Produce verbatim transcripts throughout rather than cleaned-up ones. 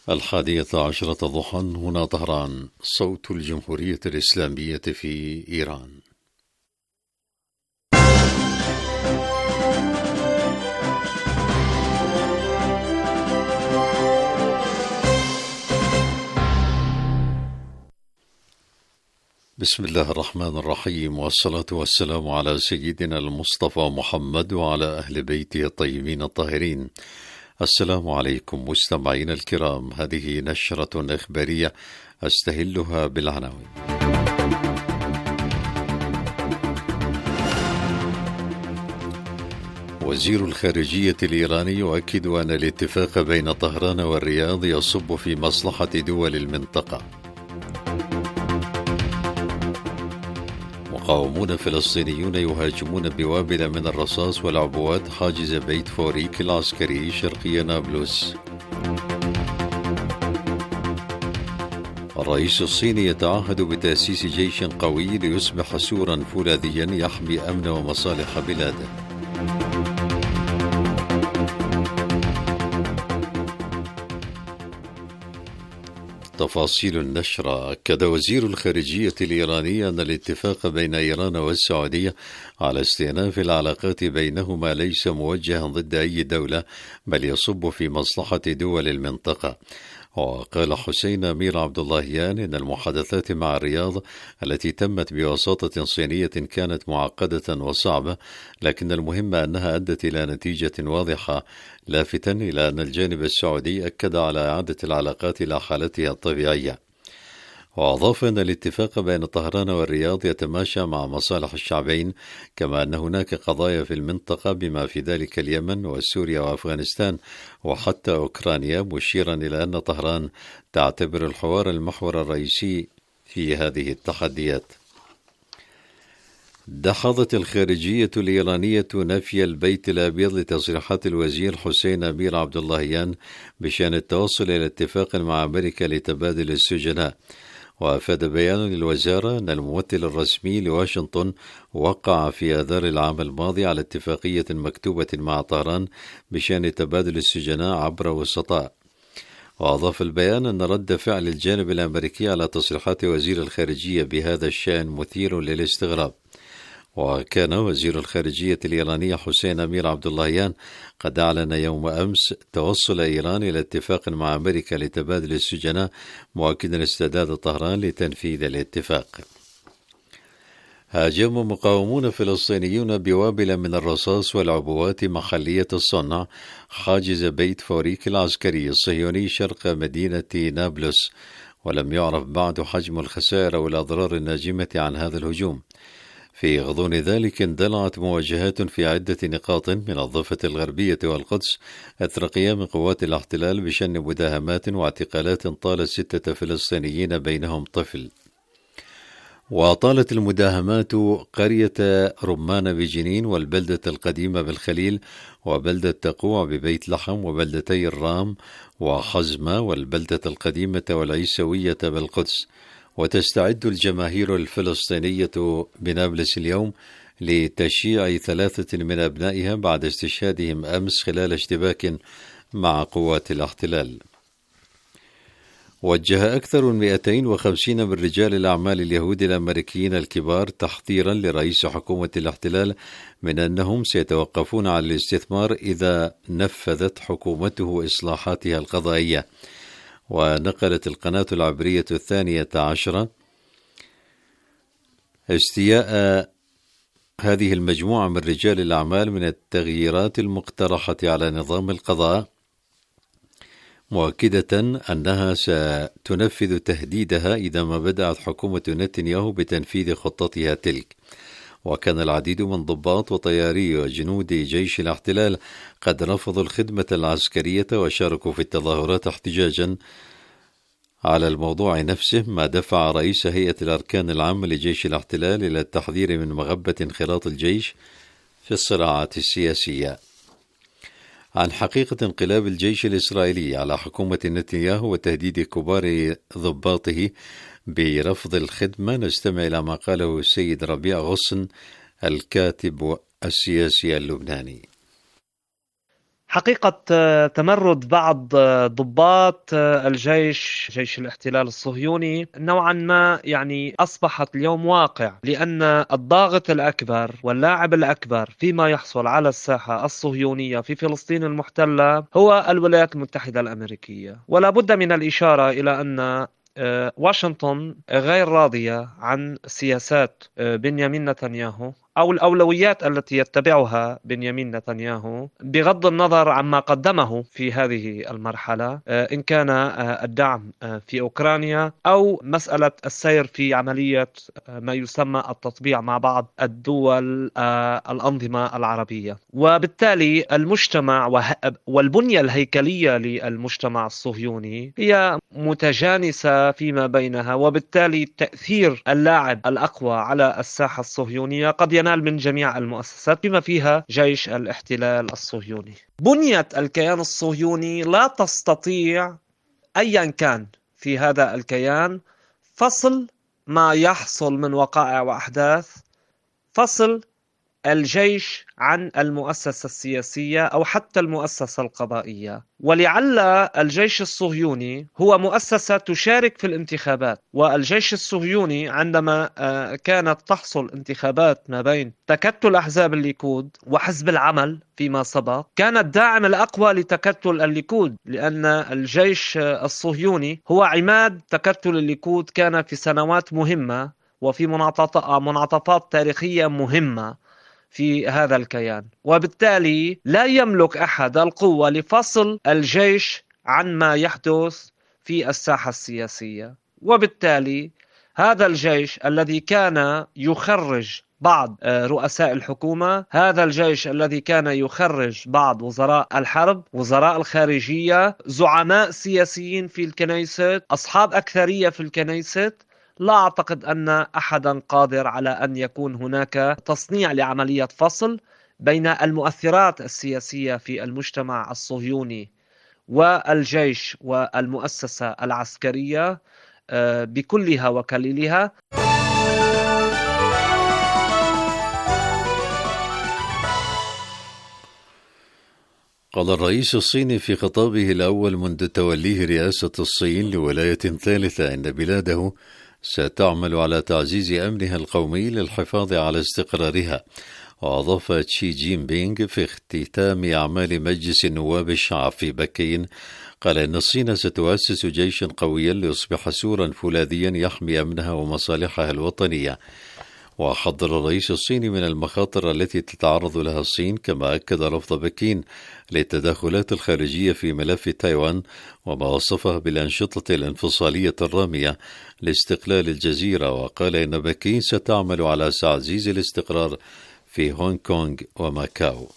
الحادية عشرة ضحى. هنا طهران، صوت الجمهورية الإسلامية في إيران. بسم الله الرحمن الرحيم، والصلاة والسلام على سيدنا المصطفى محمد وعلى أهل بيته الطيبين الطاهرين. السلام عليكم مستمعين الكرام، هذه نشرة إخبارية أستهلها بالعناوين. وزير الخارجية الإيراني يؤكد أن الاتفاق بين طهران والرياض يصب في مصلحة دول المنطقة. مقاومون فلسطينيون يهاجمون بوابل من الرصاص والعبوات حاجز بيت فوريك العسكري شرقي نابلس. الرئيس الصيني يتعهد بتأسيس جيش قوي ليصبح سورا فولاذيا يحمي أمن ومصالح بلاده. تفاصيل النشرة. أكد وزير الخارجية الإيراني أن الاتفاق بين إيران والسعودية على استئناف العلاقات بينهما ليس موجها ضد أي دولة، بل يصب في مصلحة دول المنطقة. وقال حسين أمير عبد اللهيان إن المحادثات مع الرياض التي تمت بوساطة صينية كانت معقدة وصعبة، لكن المهم أنها أدت إلى نتيجة واضحة، لافتا إلى أن الجانب السعودي أكد على إعادة العلاقات إلى حالتها الطبيعية. وأضاف أن الاتفاق بين طهران والرياض يتماشى مع مصالح الشعبين، كما أن هناك قضايا في المنطقة بما في ذلك اليمن وسوريا وأفغانستان وحتى أوكرانيا، مشيرا إلى أن طهران تعتبر الحوار المحور الرئيسي في هذه التحديات. دحضت الخارجية الإيرانية نفي البيت الأبيض لتصريحات الوزير حسين أمير عبد اللهيان بشأن التوصل إلى اتفاق مع أمريكا لتبادل السجناء. وأفاد بيان للوزارة أن الممثل الرسمي لواشنطن وقع في آذار العام الماضي على اتفاقية مكتوبة مع طهران بشأن تبادل السجناء عبر وسطاء. وأضاف البيان أن رد فعل الجانب الأمريكي على تصريحات وزير الخارجية بهذا الشأن مثير للاستغراب. وكان وزير الخارجية الإيراني حسين أمير عبد اللهيان قد أعلن يوم أمس توصل إيران إلى اتفاق مع أمريكا لتبادل السجناء، مؤكدا استعداد طهران لتنفيذ الاتفاق. هاجم مقاومون فلسطينيون بوابل من الرصاص والعبوات محلية الصنع حاجز بيت فوريك العسكري الصهيوني شرق مدينة نابلس، ولم يعرف بعد حجم الخسائر أو الأضرار الناجمة عن هذا الهجوم. في غضون ذلك اندلعت مواجهات في عدة نقاط من الضفة الغربية والقدس أثر قيام قوات الاحتلال بشن مداهمات واعتقالات طالت ستة فلسطينيين بينهم طفل. وطالت المداهمات قرية رمان بجنين والبلدة القديمة بالخليل وبلدة تقوع ببيت لحم وبلدتي الرام وحزمة والبلدة القديمة والعيسوية بالقدس. وتستعد الجماهير الفلسطينية بنابلس اليوم لتشييع ثلاثة من أبنائها بعد استشهادهم أمس خلال اشتباك مع قوات الاحتلال. وجه أكثر من مئتين وخمسين من رجال الأعمال اليهود الأمريكيين الكبار تحذيرا لرئيس حكومة الاحتلال من أنهم سيتوقفون عن الاستثمار إذا نفذت حكومته إصلاحاتها القضائية. ونقلت القناة العبرية الثانية عشرة استياء هذه المجموعة من رجال الأعمال من التغييرات المقترحة على نظام القضاء، مؤكدة أنها ستنفذ تهديدها إذا ما بدأت حكومة نتنياهو بتنفيذ خطتها تلك. وكان العديد من ضباط وطياري وجنود جيش الاحتلال قد رفضوا الخدمة العسكرية وشاركوا في التظاهرات احتجاجا على الموضوع نفسه، ما دفع رئيس هيئة الأركان العامة لجيش الاحتلال إلى التحذير من مغبة انخراط الجيش في الصراعات السياسية. عن حقيقة انقلاب الجيش الإسرائيلي على حكومة نتنياهو وتهديد كبار ضباطه برفض الخدمة نستمع إلى ما قاله السيد ربيع غصن الكاتب السياسي اللبناني. حقيقة تمرد بعض ضباط الجيش جيش الاحتلال الصهيوني نوعا ما يعني أصبحت اليوم واقع، لأن الضاغط الأكبر واللاعب الأكبر فيما يحصل على الساحة الصهيونية في فلسطين المحتلة هو الولايات المتحدة الأمريكية. ولا بد من الإشارة إلى أن واشنطن غير راضية عن سياسات بنيامين نتنياهو أو الأولويات التي يتبعها بنيامين نتنياهو، بغض النظر عما قدمه في هذه المرحلة، إن كان الدعم في أوكرانيا أو مسألة السير في عملية ما يسمى التطبيع مع بعض الدول الأنظمة العربية. وبالتالي المجتمع والبنية الهيكلية للمجتمع الصهيوني هي متجانسة فيما بينها، وبالتالي تأثير اللاعب الأقوى على الساحة الصهيونية قد ينال من جميع المؤسسات بما فيها جيش الاحتلال الصهيوني. بنية الكيان الصهيوني لا تستطيع أيا كان في هذا الكيان فصل ما يحصل من وقائع وأحداث، فصل الجيش عن المؤسسة السياسية أو حتى المؤسسة القضائية. ولعل الجيش الصهيوني هو مؤسسة تشارك في الانتخابات، والجيش الصهيوني عندما كانت تحصل انتخابات ما بين تكتل أحزاب الليكود وحزب العمل فيما سبق، كان الداعم الأقوى لتكتل الليكود، لأن الجيش الصهيوني هو عماد تكتل الليكود، كان في سنوات مهمة وفي منعطفات تاريخية مهمة في هذا الكيان. وبالتالي لا يملك أحد القوة لفصل الجيش عن ما يحدث في الساحة السياسية. وبالتالي هذا الجيش الذي كان يخرج بعض رؤساء الحكومة، هذا الجيش الذي كان يخرج بعض وزراء الحرب، وزراء الخارجية، زعماء سياسيين في الكنيست، أصحاب أكثرية في الكنيست، لا أعتقد أن أحدا قادر على أن يكون هناك تصنيع لعملية فصل بين المؤثرات السياسية في المجتمع الصهيوني والجيش والمؤسسة العسكرية بكلها وكليلها. قال الرئيس الصيني في خطابه الأول منذ توليه رئاسة الصين لولاية ثالثة إن بلاده ستعمل على تعزيز أمنها القومي للحفاظ على استقرارها. وأضاف تشي جين بينغ في اختتام أعمال مجلس النواب الشعب في بكين، قال إن الصين ستؤسس جيشا قويا ليصبح سورا فولاذيا يحمي أمنها ومصالحها الوطنية. وحذر الرئيس الصيني من المخاطر التي تتعرض لها الصين، كما أكد رفض بكين للتدخلات الخارجية في ملف تايوان، وما وصفه بالأنشطة الانفصالية الرامية لاستقلال الجزيرة. وقال إن بكين ستعمل على تعزيز الاستقرار في هونغ كونغ وماكاو.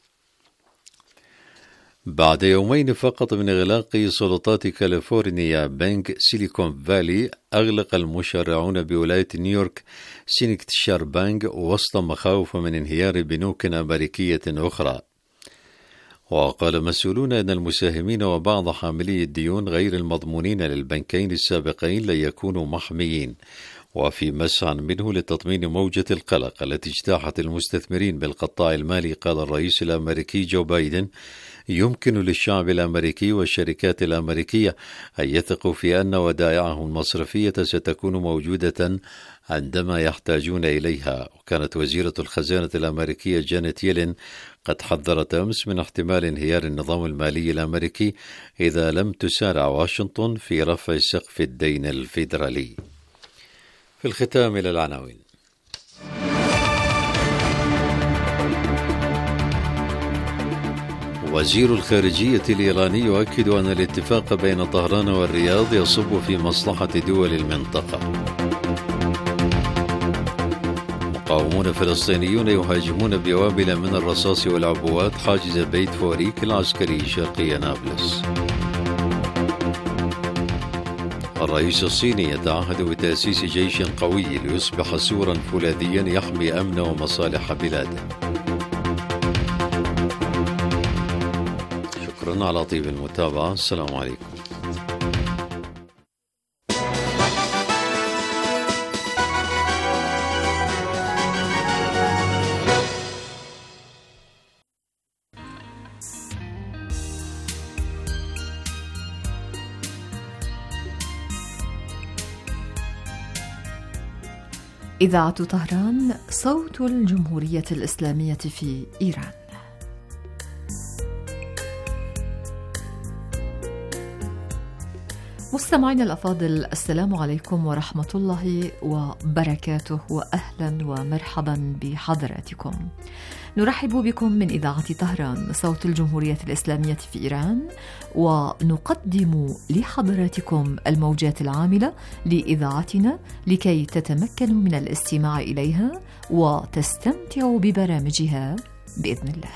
بعد يومين فقط من إغلاق سلطات كاليفورنيا بنك سيليكون فالي، أغلق المشرعون بولاية نيويورك سينكتشار بانك وسط مخاوف من انهيار بنوك أمريكية أخرى. وقال مسؤولون أن المساهمين وبعض حاملي الديون غير المضمونين للبنكين السابقين لن يكونوا محميين، وفي مسعى منه لتطمين موجة القلق التي اجتاحت المستثمرين بالقطاع المالي. قال الرئيس الأمريكي جو بايدن: يمكن للشعب الأمريكي والشركات الأمريكية أن يثقوا في أن ودائعهم المصرفية ستكون موجودة عندما يحتاجون إليها. وكانت وزيرة الخزانة الأمريكية جانيت يلين قد حذرت أمس من احتمال انهيار النظام المالي الأمريكي إذا لم تسارع واشنطن في رفع سقف الدين الفيدرالي. في الختام إلى العناوين. وزير الخارجية الإيراني يؤكد أن الاتفاق بين طهران والرياض يصب في مصلحة دول المنطقة. مقاومون فلسطينيون يهاجمون بوابل من الرصاص والعبوات حاجز بيت فوريك العسكري شرقي نابلس. الرئيس الصيني يتعهد بتأسيس جيش قوي ليصبح سورا فولاذيا يحمي أمن ومصالح بلاده. شكرا على طيب المتابعة. السلام عليكم. إذاعة طهران، صوت الجمهورية الإسلامية في إيران. مستمعينا الأفاضل، السلام عليكم ورحمة الله وبركاته، وأهلا ومرحبا بحضراتكم. نرحب بكم من إذاعة طهران، صوت الجمهورية الإسلامية في إيران، ونقدم لحضراتكم الموجات العاملة لإذاعتنا لكي تتمكنوا من الاستماع إليها وتستمتعوا ببرامجها بإذن الله.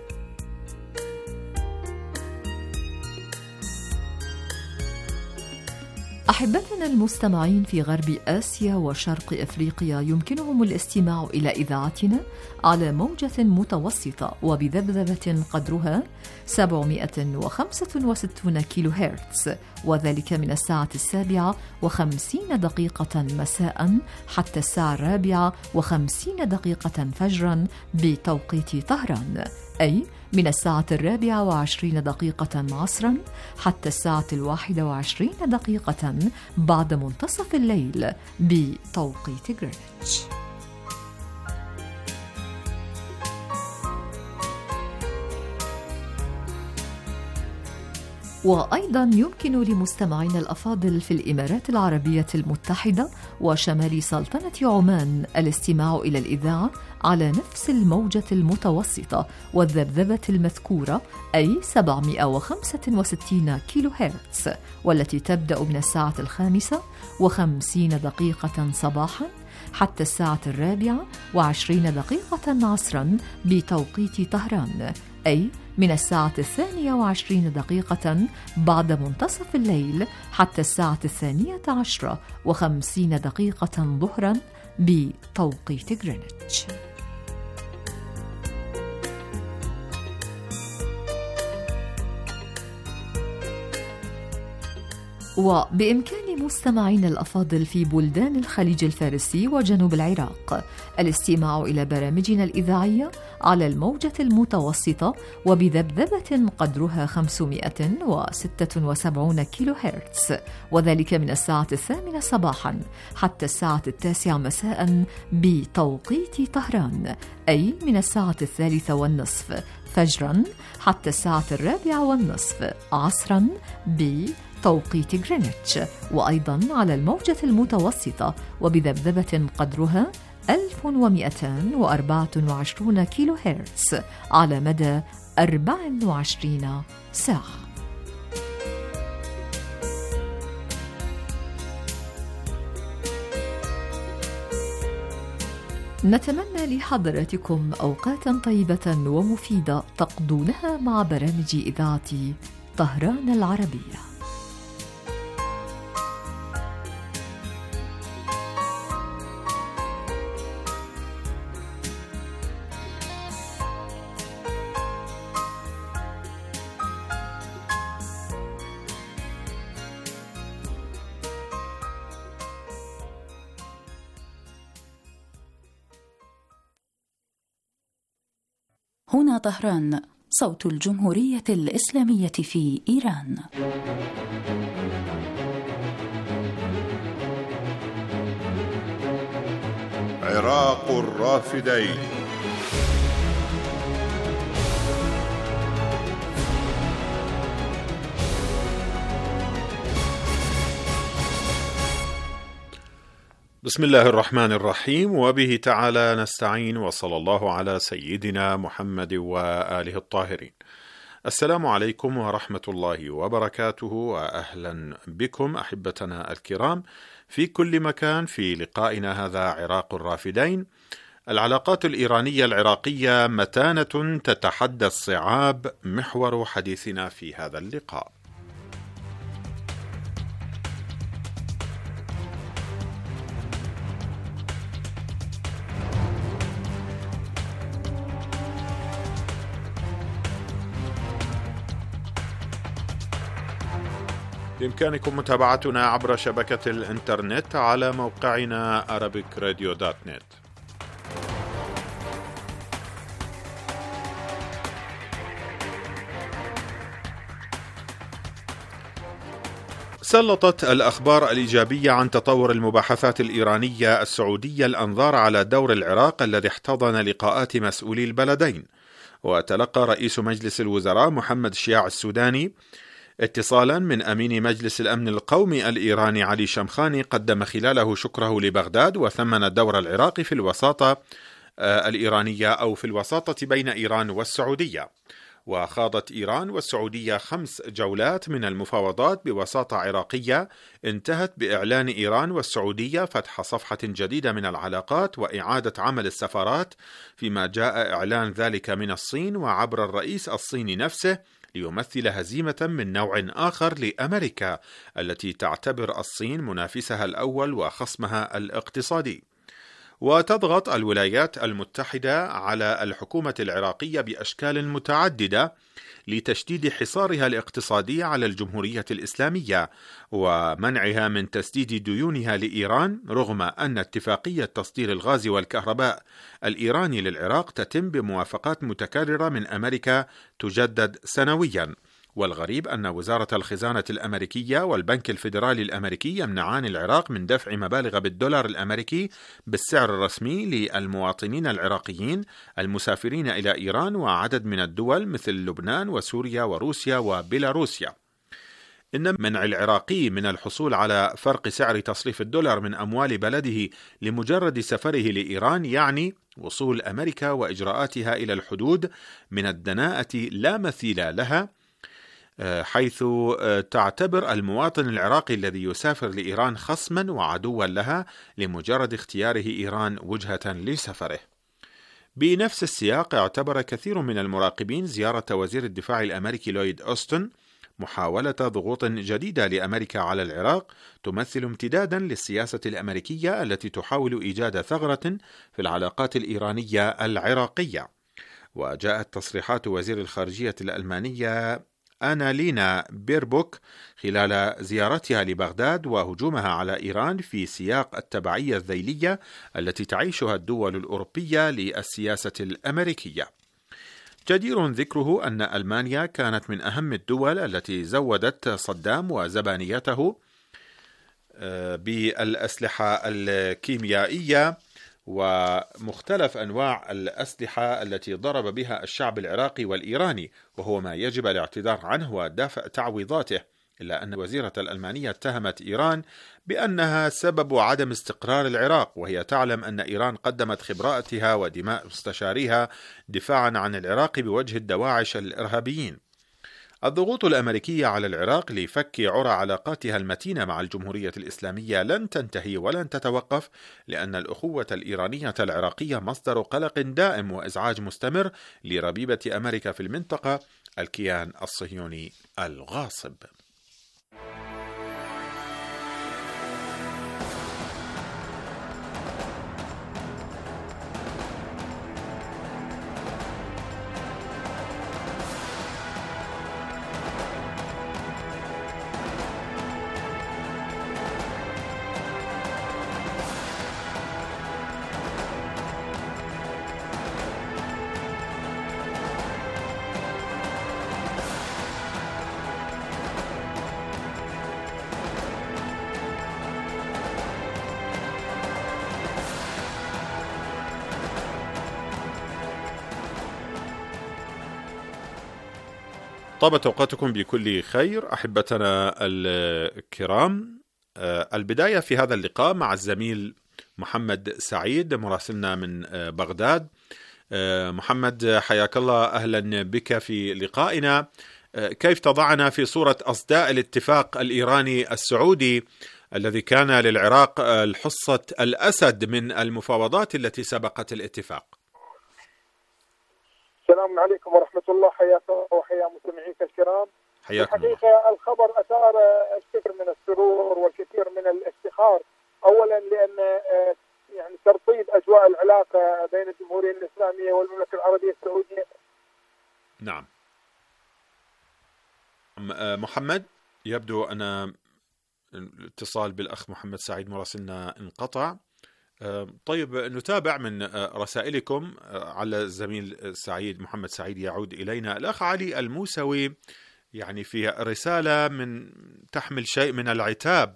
أحبتنا المستمعين في غرب آسيا وشرق أفريقيا، يمكنهم الاستماع إلى إذاعتنا على موجة متوسطة وبذبذبة قدرها سبعمائة وخمسة وستين كيلو هرتز، وذلك من الساعة السابعة وخمسين دقيقة مساء حتى الساعة الرابعة وخمسين دقيقة فجرا بتوقيت طهران، أي من الساعة الرابعة وعشرين دقيقة عصرا حتى الساعة الواحدة وعشرين دقيقة بعد منتصف الليل بتوقيت غرينتش. وأيضا يمكن لمستمعينا الأفاضل في الإمارات العربية المتحدة وشمال سلطنة عمان الاستماع إلى الإذاعة على نفس الموجة المتوسطة والذبذبة المذكورة، أي سبعمائة وخمسة وستين كيلو هرتز، والتي تبدأ من الساعة الخامسة وخمسين دقيقة صباحا حتى الساعة الرابعة وعشرين دقيقة عصرا بتوقيت طهران، أي من الساعة الثانية وعشرين دقيقة بعد منتصف الليل حتى الساعة الثانية عشرة وخمسين دقيقة ظهرا بتوقيت غرينتش. وبإمكان مستمعين الأفاضل في بلدان الخليج الفارسي وجنوب العراق الاستماع إلى برامجنا الإذاعية على الموجة المتوسطة وبذبذبة قدرها خمسمائة وستة وسبعين كيلو هرتز، وذلك من الساعة الثامنة صباحا حتى الساعة التاسعة مساء بتوقيت طهران، أي من الساعة الثالثة والنصف فجرا حتى الساعة الرابعة والنصف عصرا بتوقيت غرينتش، وأيضا على الموجة المتوسطة وبذبذبة قدرها ألف ومائتين وأربعة وعشرين كيلو هرتز على مدى أربع وعشرين ساعة. نتمنى لحضراتكم أوقاتا طيبة ومفيدة تقضونها مع برامج إذاعة طهران العربية. هنا طهران، صوت الجمهورية الإسلامية في إيران. عراق الرافدين. بسم الله الرحمن الرحيم، وبه تعالى نستعين، وصلى الله على سيدنا محمد وآله الطاهرين. السلام عليكم ورحمة الله وبركاته، وأهلا بكم أحبتنا الكرام في كل مكان في لقائنا هذا عراق الرافدين. العلاقات الإيرانية العراقية متانة تتحدى الصعاب، محور حديثنا في هذا اللقاء. بإمكانكم متابعتنا عبر شبكة الإنترنت على موقعنا arabic radio dot net. سلطت الأخبار الإيجابية عن تطور المباحثات الإيرانية السعودية الأنظار على دور العراق الذي احتضن لقاءات مسؤولي البلدين. وتلقى رئيس مجلس الوزراء محمد شياع السوداني اتصالا من أمين مجلس الأمن القومي الإيراني علي شمخاني قدم خلاله شكره لبغداد وثمن دور العراق في الوساطة الإيرانية أو في الوساطة بين إيران والسعودية. وخاضت إيران والسعودية خمس جولات من المفاوضات بوساطة عراقية انتهت بإعلان إيران والسعودية فتح صفحة جديدة من العلاقات وإعادة عمل السفارات، فيما جاء إعلان ذلك من الصين وعبر الرئيس الصيني نفسه ليمثل هزيمة من نوع آخر لأمريكا التي تعتبر الصين منافسها الأول وخصمها الاقتصادي. وتضغط الولايات المتحدة على الحكومة العراقية بأشكال متعددة لتشديد حصارها الاقتصادي على الجمهورية الإسلامية ومنعها من تسديد ديونها لإيران، رغم أن اتفاقية تصدير الغاز والكهرباء الإيراني للعراق تتم بموافقات متكررة من أمريكا تجدد سنويا. والغريب أن وزارة الخزانة الأمريكية والبنك الفيدرالي الأمريكي يمنعان العراق من دفع مبالغ بالدولار الأمريكي بالسعر الرسمي للمواطنين العراقيين المسافرين إلى إيران وعدد من الدول مثل لبنان وسوريا وروسيا وبيلاروسيا. إن منع العراقي من الحصول على فرق سعر تصريف الدولار من أموال بلده لمجرد سفره لإيران يعني وصول أمريكا وإجراءاتها إلى الحدود من الدناءة لا مثيل لها، حيث تعتبر المواطن العراقي الذي يسافر لإيران خصما وعدوا لها لمجرد اختياره إيران وجهة لسفره. بنفس السياق اعتبر كثير من المراقبين زيارة وزير الدفاع الأمريكي لويد أوستن محاولة ضغوط جديدة لأمريكا على العراق تمثل امتدادا للسياسة الأمريكية التي تحاول إيجاد ثغرة في العلاقات الإيرانية العراقية. وجاءت تصريحات وزير الخارجية الألمانية أنالينا بيربوك خلال زيارتها لبغداد وهجومها على إيران في سياق التبعية الذيلية التي تعيشها الدول الأوروبية للسياسة الأمريكية. جدير ذكره أن ألمانيا كانت من أهم الدول التي زودت صدام وزبانيته بالأسلحة الكيميائية ومختلف أنواع الأسلحة التي ضرب بها الشعب العراقي والإيراني، وهو ما يجب الاعتذار عنه ودفع تعويضاته. إلا أن الوزيرة الألمانية اتهمت إيران بأنها سبب عدم استقرار العراق، وهي تعلم أن إيران قدمت خبراتها ودماء مستشاريها دفاعا عن العراق بوجه الدواعش الإرهابيين. الضغوط الأمريكية على العراق لفك عرى علاقاتها المتينة مع الجمهورية الإسلامية لن تنتهي ولن تتوقف، لأن الأخوة الإيرانية العراقية مصدر قلق دائم وإزعاج مستمر لربيبة أمريكا في المنطقة، الكيان الصهيوني الغاصب. طابت أوقاتكم بكل خير أحبتنا الكرام. البداية في هذا اللقاء مع الزميل محمد سعيد مراسلنا من بغداد. محمد حياك الله، أهلا بك في لقائنا. كيف تضعنا في صورة أصداء الاتفاق الإيراني السعودي الذي كان للعراق الحصة الأسد من المفاوضات التي سبقت الاتفاق؟ السلام عليكم ورحمة الله، حياك وحيا مستمعيك الكرام. حياكم الله. الحقيقة الخبر أثار الكثير من السرور والكثير من الافتخار، أولا لأن يعني ترطيب أجواء العلاقة بين الجمهورية الإسلامية والمملكة العربية السعودية. نعم محمد، يبدو أن الاتصال بالأخ محمد سعيد مراسلنا انقطع. طيب نتابع من رسائلكم على الزميل سعيد محمد سعيد. يعود إلينا الأخ علي الموسوي يعني فيها رسالة من تحمل شيء من العتاب.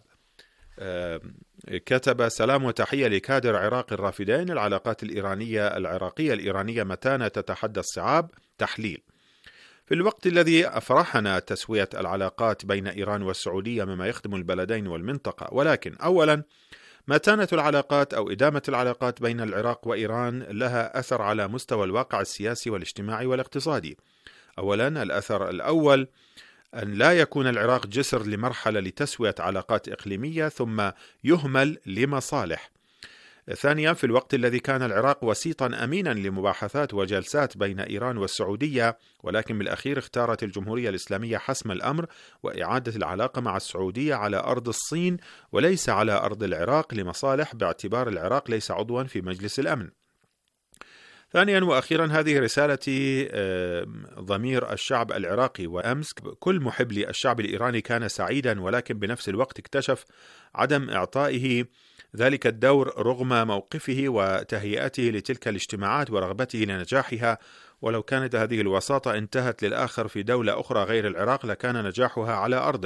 كتب: سلام وتحية لكادر عراق الرافدين، العلاقات الإيرانية العراقية الإيرانية متانة تتحدى الصعاب. تحليل: في الوقت الذي أفرحنا تسوية العلاقات بين إيران والسعودية مما يخدم البلدين والمنطقة، ولكن أولا متانة العلاقات أو إدامة العلاقات بين العراق وإيران لها أثر على مستوى الواقع السياسي والاجتماعي والاقتصادي. أولا، الأثر الأول أن لا يكون العراق جسر لمرحلة لتسوية علاقات إقليمية ثم يهمل لمصالح. ثانيا، في الوقت الذي كان العراق وسيطا أمينا لمباحثات وجلسات بين إيران والسعودية، ولكن بالأخير اختارت الجمهورية الإسلامية حسم الأمر وإعادة العلاقة مع السعودية على أرض الصين وليس على أرض العراق لمصالح، باعتبار العراق ليس عضوا في مجلس الأمن. ثانيا وأخيرا، هذه رسالتي ضمير الشعب العراقي. وأمس كل محب للشعب الإيراني كان سعيدا، ولكن بنفس الوقت اكتشف عدم إعطائه ذلك الدور رغم موقفه وتهيئته لتلك الاجتماعات ورغبته لنجاحها. ولو كانت هذه الوساطة انتهت للآخر في دولة أخرى غير العراق لكان نجاحها على أرضه.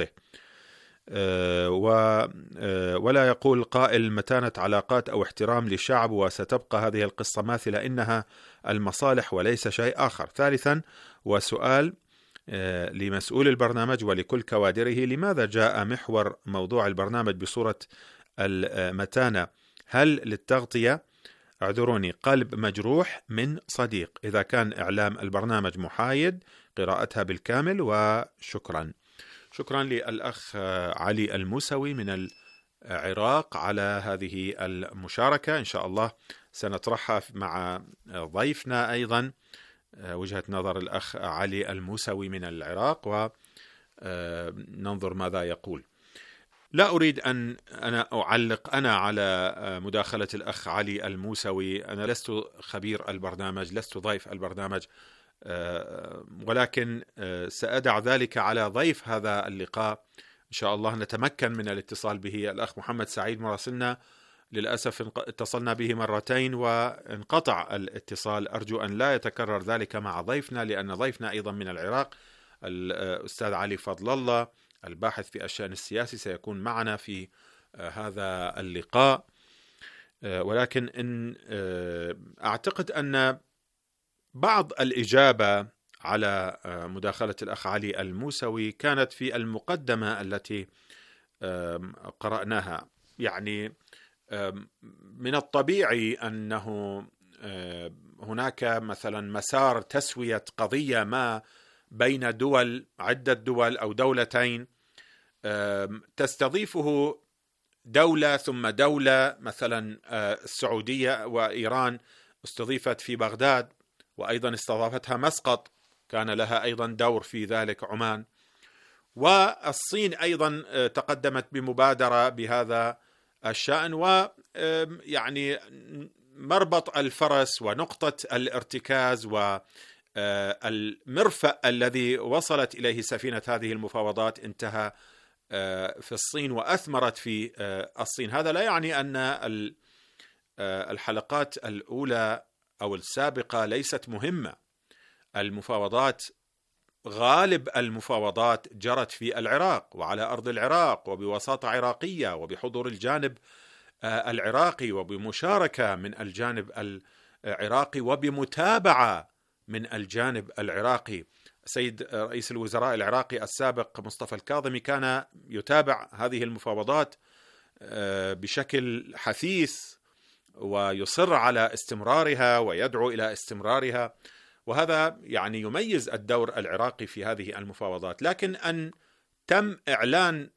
أه ولا يقول قائل متانة علاقات أو احترام للشعب وستبقى هذه القصة ماثلة، إنها المصالح وليس شيء آخر. ثالثا وسؤال أه لمسؤول البرنامج ولكل كوادره: لماذا جاء محور موضوع البرنامج بصورة المتانة؟ هل للتغطية؟ اعذروني، قلب مجروح من صديق. إذا كان إعلام البرنامج محايد قراءتها بالكامل، وشكرا. شكرا للأخ علي الموسوي من العراق على هذه المشاركة. إن شاء الله سنطرحها مع ضيفنا أيضا وجهة نظر الأخ علي الموسوي من العراق وننظر ماذا يقول. لا أريد أن أنا أعلق أنا على مداخلة الأخ علي الموسوي. أنا لست خبير البرنامج، لست ضيف البرنامج، ولكن سأدع ذلك على ضيف هذا اللقاء. إن شاء الله نتمكن من الاتصال به. الأخ محمد سعيد مراسلنا للأسف اتصلنا به مرتين وانقطع الاتصال. أرجو أن لا يتكرر ذلك مع ضيفنا، لأن ضيفنا أيضا من العراق الأستاذ علي فضل الله الباحث في الشأن السياسي سيكون معنا في هذا اللقاء. ولكن إن أعتقد أن بعض الإجابة على مداخلة الأخ علي الموسوي كانت في المقدمة التي قرأناها. يعني من الطبيعي أنه هناك مثلا مسار تسوية قضية ما بين دول، عدة دول أو دولتين تستضيفه دولة ثم دولة. مثلا السعودية وإيران استضيفت في بغداد، وأيضا استضافتها مسقط، كان لها أيضا دور في ذلك عمان. والصين أيضا تقدمت بمبادرة بهذا الشأن. ويعني مربط الفرس ونقطة الارتكاز والمرفأ الذي وصلت إليه سفينة هذه المفاوضات انتهى في الصين وأثمرت في الصين. هذا لا يعني أن الحلقات الأولى أو السابقة ليست مهمة. المفاوضات، غالب المفاوضات جرت في العراق وعلى أرض العراق وبوساطة عراقية وبحضور الجانب العراقي وبمشاركة من الجانب العراقي وبمتابعة من الجانب العراقي. السيد رئيس الوزراء العراقي السابق مصطفى الكاظمي كان يتابع هذه المفاوضات بشكل حثيث ويصر على استمرارها ويدعو إلى استمرارها، وهذا يعني يميز الدور العراقي في هذه المفاوضات. لكن أن تم إعلان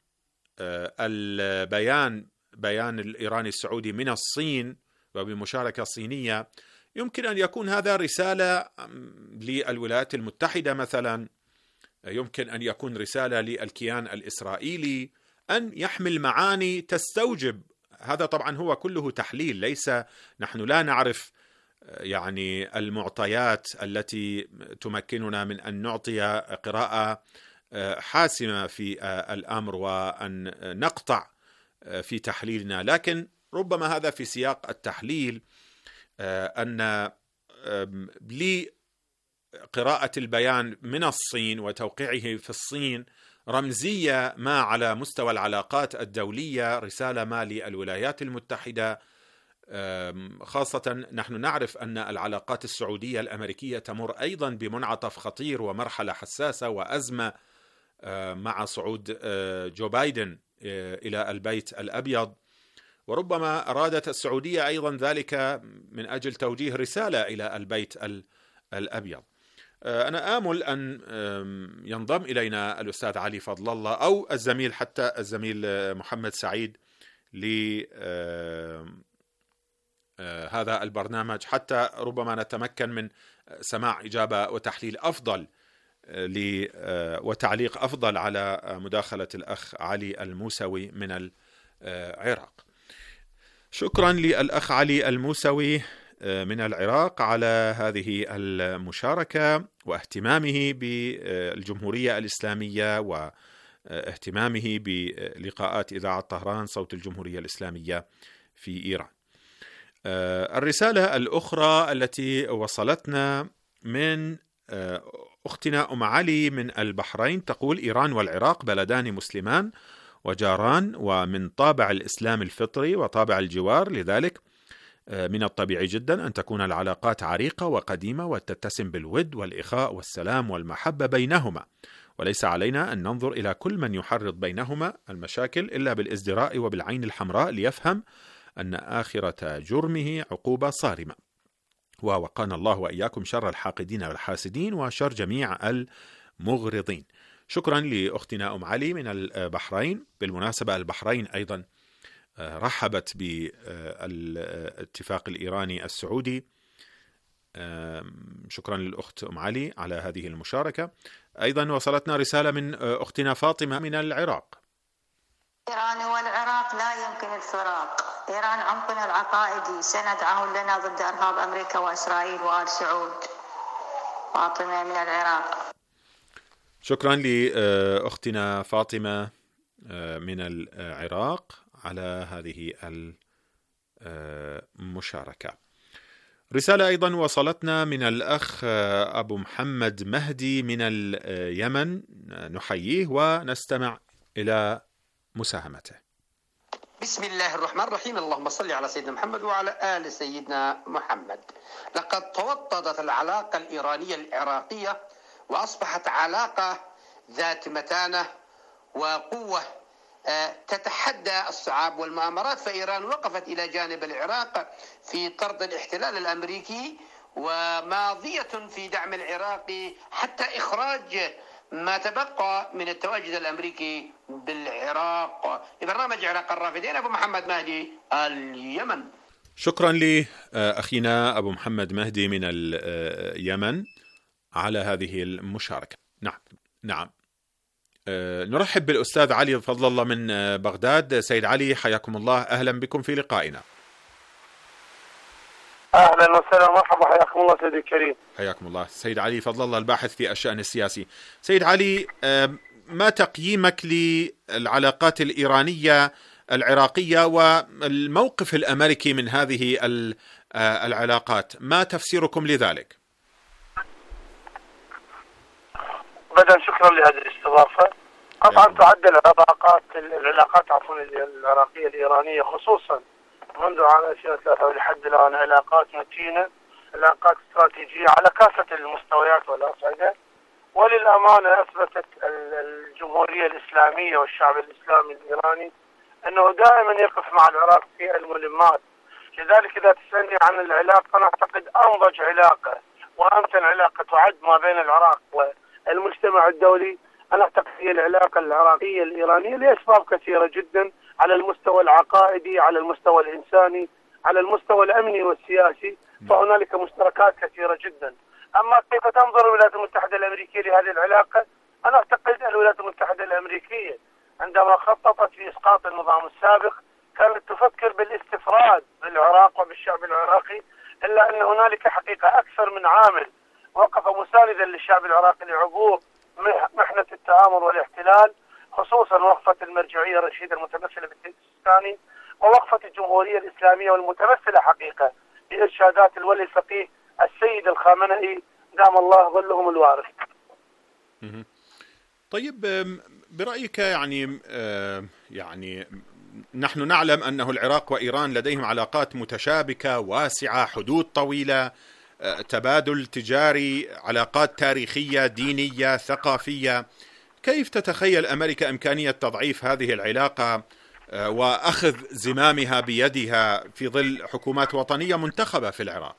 البيان بيان الإيراني السعودي من الصين وبمشاركة صينية، يمكن أن يكون هذا رسالة للولايات المتحدة مثلا، يمكن أن يكون رسالة للكيان الإسرائيلي، أن يحمل معاني تستوجب. هذا طبعا هو كله تحليل، ليس نحن لا نعرف يعني المعطيات التي تمكننا من أن نعطي قراءة حاسمة في الأمر وأن نقطع في تحليلنا. لكن ربما هذا في سياق التحليل، أن قراءة البيان من الصين وتوقيعه في الصين رمزية ما على مستوى العلاقات الدولية، رسالة ما للولايات المتحدة، خاصة نحن نعرف أن العلاقات السعودية الأمريكية تمر أيضا بمنعطف خطير ومرحلة حساسة وأزمة مع صعود جو بايدن إلى البيت الأبيض، وربما أرادت السعودية أيضا ذلك من أجل توجيه رسالة إلى البيت الأبيض. أنا آمل أن ينضم إلينا الأستاذ علي فضل الله أو الزميل حتى الزميل محمد سعيد لهذا البرنامج حتى ربما نتمكن من سماع إجابة وتحليل أفضل وتعليق أفضل على مداخلة الأخ علي الموسوي من العراق. شكرا للأخ علي الموسوي من العراق على هذه المشاركة واهتمامه بالجمهورية الإسلامية واهتمامه بلقاءات إذاعة طهران صوت الجمهورية الإسلامية في إيران. الرسالة الأخرى التي وصلتنا من أختنا أم علي من البحرين تقول: إيران والعراق بلدان مسلمان وجاران، ومن طابع الإسلام الفطري وطابع الجوار، لذلك من الطبيعي جدا أن تكون العلاقات عريقة وقديمة وتتسم بالود والإخاء والسلام والمحبة بينهما، وليس علينا أن ننظر إلى كل من يحرض بينهما المشاكل إلا بالازدراء وبالعين الحمراء ليفهم أن آخرة جرمه عقوبة صارمة، ووقانا الله وإياكم شر الحاقدين والحاسدين وشر جميع المغرضين. شكرا لأختنا أم علي من البحرين. بالمناسبة البحرين أيضا رحبت بالاتفاق الإيراني السعودي. شكرا للأخت أم علي على هذه المشاركة. أيضا وصلتنا رسالة من أختنا فاطمة من العراق. إيران والعراق لا يمكن الفراق. إيران عمقنا العقائدي سند عون لنا ضد إرهاب أمريكا وإسرائيل وآل سعود. فاطمة من العراق. شكرا لأختنا فاطمة من العراق على هذه المشاركة. رسالة أيضا وصلتنا من الأخ أبو محمد مهدي من اليمن، نحييه ونستمع إلى مساهمته. بسم الله الرحمن الرحيم. اللهم صل على سيدنا محمد وعلى آل سيدنا محمد. لقد توطدت العلاقة الإيرانية العراقية وأصبحت علاقة ذات متانة وقوة تتحدى الصعاب والمؤامرات، فإيران وقفت إلى جانب العراق في طرد الاحتلال الأمريكي وماضية في دعم العراق حتى إخراج ما تبقى من التواجد الأمريكي بالعراق. لبرنامج عراق الرافدين أبو محمد مهدي اليمن. شكرا لأخينا أبو محمد مهدي من اليمن على هذه المشاركة. نعم نعم أه نرحب بالأستاذ علي فضل الله من بغداد. سيد علي حياكم الله، أهلا بكم في لقائنا. أهلا وسهلا مرحبا، حياكم الله سيدي الكريم. حياكم الله. سيد علي فضل الله الباحث في الشأن السياسي. سيد علي، أه ما تقييمك للعلاقات الإيرانية العراقية والموقف الأمريكي من هذه العلاقات؟ ما تفسيركم لذلك؟ بدأ شكرا لهذه الاستضافة. طبعا تعد العلاقات العلاقات عفوا العراقية الإيرانية خصوصا منذ عام ألفين وثلاثة لحد الآن علاقات متينة، علاقات استراتيجية على كافة المستويات والأصعدة، وللأمانة أثبتت الجمهورية الإسلامية والشعب الإسلامي الإيراني أنه دائما يقف مع العراق في الملمات. لذلك إذا تسألني عن العلاقة، أنا أعتقد أنضج علاقة وأمتن علاقة تعد ما بين العراق والمجتمع الدولي، أنا أعتقد هي العلاقة العراقية الإيرانية لأسباب كثيرة جدا، على المستوى العقائدي، على المستوى الإنساني، على المستوى الأمني والسياسي، فهنالك مشتركات كثيرة جدا. أما كيف تنظر الولايات المتحدة الأمريكية لهذه العلاقة؟ أنا أعتقد الولايات المتحدة الأمريكية عندما خططت في إسقاط النظام السابق كانت تفكر بالاستفراد بالعراق وبالشعب العراقي، إلا أن هنالك حقيقة أكثر من عامل وقف مساندا للشعب العراقي لعبور محنة التآمر والاحتلال، خصوصا وقفة المرجعية الرشيدة المتمثلة بالسيستاني، ووقفة الجمهورية الإسلامية والمتمثلة حقيقة بإرشادات الولي الفقيه السيد الخامنئي دام الله ظلهم الوارث. طيب برأيك يعني يعني نحن نعلم أنه العراق وإيران لديهم علاقات متشابكة واسعة، حدود طويلة، تبادل تجاري، علاقات تاريخية دينية ثقافية. كيف تتخيل أمريكا إمكانية تضعيف هذه العلاقة وأخذ زمامها بيدها في ظل حكومات وطنية منتخبة في العراق؟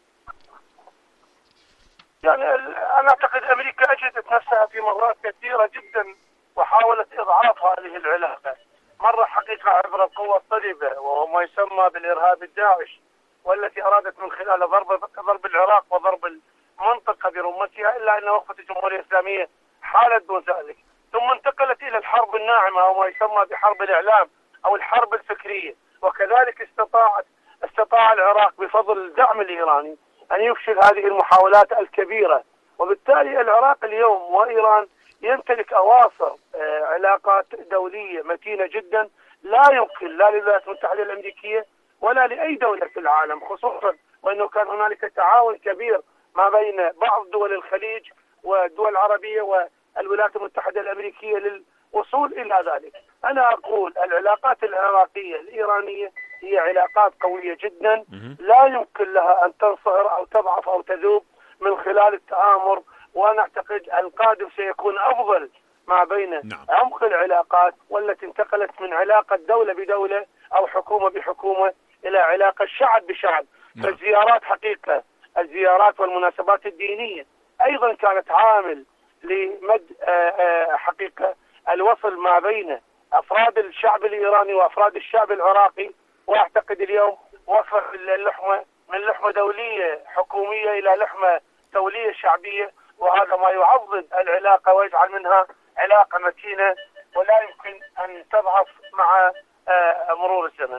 يعني أنا أعتقد أمريكا أجهدت نفسها في مرات كثيرة جدا وحاولت إضعاف هذه العلاقة. مرة حقيقة عبر القوة الصلبة وهو ما يسمى بالإرهاب الداعش، والتي أرادت من خلال ضرب ضرب العراق وضرب المنطقة برمتها، إلا أن وقفة الجمهورية الإسلامية حالت دون ذلك. ثم انتقلت إلى الحرب الناعمة أو ما يسمى بحرب الإعلام أو الحرب الفكرية، وكذلك استطاعت استطاع العراق بفضل الدعم الإيراني أن يفشل هذه المحاولات الكبيرة. وبالتالي العراق اليوم وإيران يمتلك أواصر علاقات دولية متينة جدا لا يمكن لا للولايات المتحدة الأمريكية ولا لأي دولة في العالم، خصوصا وأنه كان هنالك تعاون كبير ما بين بعض دول الخليج والدول العربية والولايات المتحدة الأمريكية للوصول إلى ذلك. أنا أقول العلاقات العراقية الإيرانية هي علاقات قوية جدا لا يمكن لها أن تنصهر أو تضعف أو تذوب من خلال التآمر، وأنا أعتقد القادم سيكون أفضل ما بين نعم. عمق العلاقات والتي انتقلت من علاقة دولة بدولة أو حكومة بحكومة إلى علاقة شعب بشعب. نعم. فالزيارات حقيقة الزيارات والمناسبات الدينية أيضا كانت عامل لمد حقيقة الوصل ما بين أفراد الشعب الإيراني وأفراد الشعب العراقي. وأعتقد اليوم وصل اللحمة من لحمة دولية حكومية إلى لحمة دولية شعبية، وهذا ما يعضد العلاقة ويجعل منها علاقة متينة ولا يمكن أن تضعف مع مرور الزمن.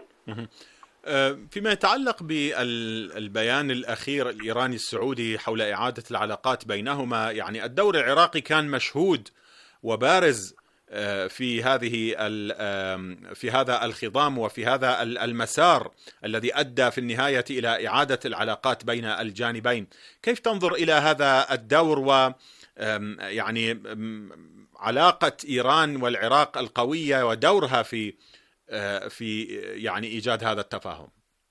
فيما يتعلق بالبيان الأخير الإيراني السعودي حول إعادة العلاقات بينهما، يعني الدور العراقي كان مشهود وبارز في هذه في هذا الخضام وفي هذا المسار الذي أدى في النهاية إلى إعادة العلاقات بين الجانبين. كيف تنظر إلى هذا الدور و يعني علاقة إيران والعراق القوية ودورها في في يعني إيجاد هذا التفاهم؟